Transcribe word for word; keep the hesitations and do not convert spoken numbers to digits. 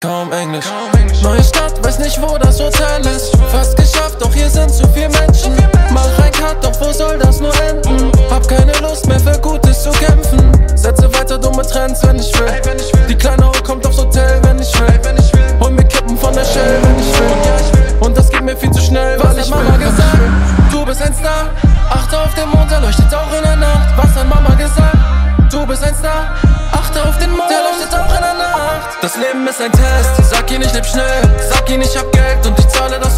Kaum Englisch. Neue Stadt, weiß nicht wo das Hotel ist. Fast geschafft, doch hier sind zu viele Menschen. Mach ein Cut, doch wo soll das nur enden? Hab keine Lust mehr für Gutes zu kämpfen. Setze weiter dumme Trends, wenn ich will. Die kleine Ho kommt aufs Hotel, wenn ich will. Hol mir Kippen von der Shell, wenn ich will. Und das geht mir viel zu schnell, was hat Mama gesagt? Du bist ein Star, achte auf den Mond, der leuchtet auch in der Nacht. Was hat Mama gesagt? Du bist ein Star, achte auf den Mond, der leuchtet auch in der Nacht. Das Leben ist ein Test, sag ihn, ich leb schnell. Sag ihn, ich hab Geld und ich zahle das